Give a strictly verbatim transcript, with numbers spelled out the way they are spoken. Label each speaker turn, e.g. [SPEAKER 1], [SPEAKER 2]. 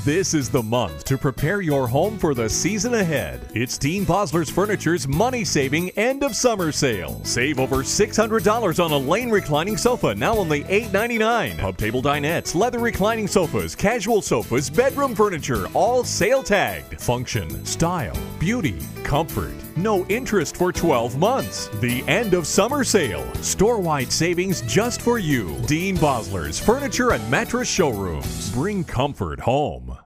[SPEAKER 1] This is the month to prepare your home for the season ahead. It's Dean Bosler's Furniture's money-saving end of summer sale. Save over six hundred dollars on a Lane reclining sofa, now only eight ninety-nine. Pub table dinettes, leather reclining sofas, casual sofas, bedroom furniture, all sale tagged. Function, style, beauty, comfort. No interest for twelve months. The end of summer sale. Store-wide savings just for you. Dean Bosler's Furniture and Mattress Showrooms. Bring comfort home.